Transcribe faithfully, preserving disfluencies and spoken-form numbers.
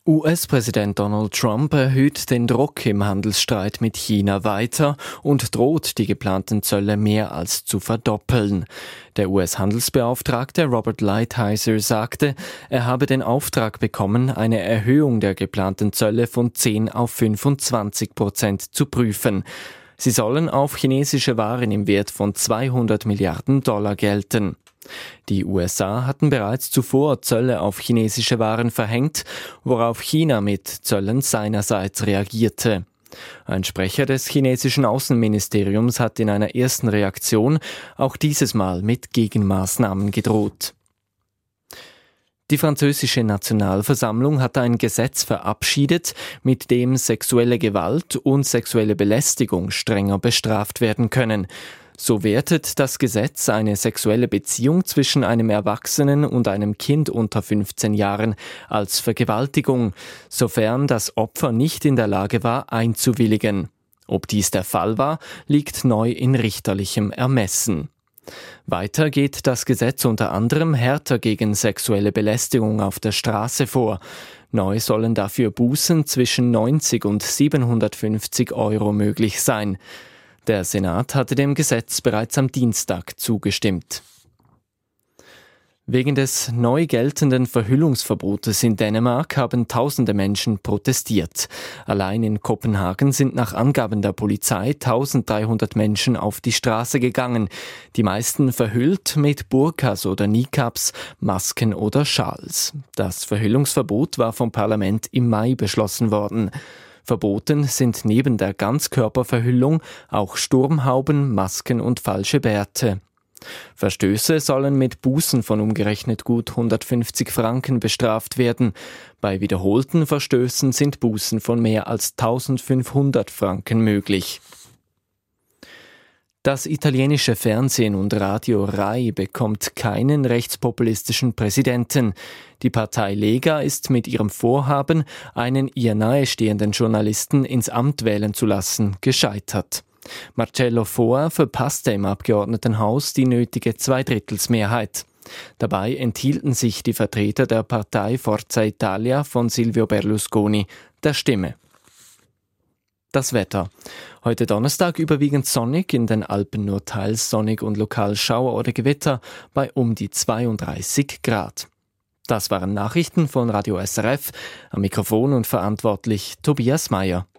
U S-Präsident Donald Trump erhöht den Druck im Handelsstreit mit China weiter und droht, die geplanten Zölle mehr als zu verdoppeln. Der U S-Handelsbeauftragte Robert Lighthizer sagte, er habe den Auftrag bekommen, eine Erhöhung der geplanten Zölle von zehn auf fünfundzwanzig Prozent zu prüfen. Sie sollen auf chinesische Waren im Wert von zweihundert Milliarden Dollar gelten. Die U S A hatten bereits zuvor Zölle auf chinesische Waren verhängt, worauf China mit Zöllen seinerseits reagierte. Ein Sprecher des chinesischen Außenministeriums hat in einer ersten Reaktion auch dieses Mal mit Gegenmaßnahmen gedroht. Die französische Nationalversammlung hat ein Gesetz verabschiedet, mit dem sexuelle Gewalt und sexuelle Belästigung strenger bestraft werden können. So wertet das Gesetz eine sexuelle Beziehung zwischen einem Erwachsenen und einem Kind unter fünfzehn Jahren als Vergewaltigung, sofern das Opfer nicht in der Lage war, einzuwilligen. Ob dies der Fall war, liegt neu in richterlichem Ermessen. Weiter geht das Gesetz unter anderem härter gegen sexuelle Belästigung auf der Straße vor. Neu sollen dafür Bußen zwischen neunzig und siebenhundertfünfzig Euro möglich sein. Der Senat hatte dem Gesetz bereits am Dienstag zugestimmt. Wegen des neu geltenden Verhüllungsverbotes in Dänemark haben tausende Menschen protestiert. Allein in Kopenhagen sind nach Angaben der Polizei dreizehnhundert Menschen auf die Straße gegangen. Die meisten verhüllt mit Burkas oder Niqabs, Masken oder Schals. Das Verhüllungsverbot war vom Parlament im Mai beschlossen worden. Verboten sind neben der Ganzkörperverhüllung auch Sturmhauben, Masken und falsche Bärte. Verstöße sollen mit Bußen von umgerechnet gut hundertfünfzig Franken bestraft werden. Bei wiederholten Verstößen sind Bußen von mehr als eintausendfünfhundert Franken möglich. Das italienische Fernsehen und Radio Rai bekommt keinen rechtspopulistischen Präsidenten. Die Partei Lega ist mit ihrem Vorhaben, einen ihr nahestehenden Journalisten ins Amt wählen zu lassen, gescheitert. Marcello Foa verpasste im Abgeordnetenhaus die nötige Zweidrittelsmehrheit. Dabei enthielten sich die Vertreter der Partei Forza Italia von Silvio Berlusconi der Stimme. Das Wetter. Heute Donnerstag überwiegend sonnig, in den Alpen nur teils sonnig und lokal Schauer oder Gewitter bei um die zweiunddreißig Grad. Das waren Nachrichten von Radio S R F. Am Mikrofon und verantwortlich Tobias Meyer.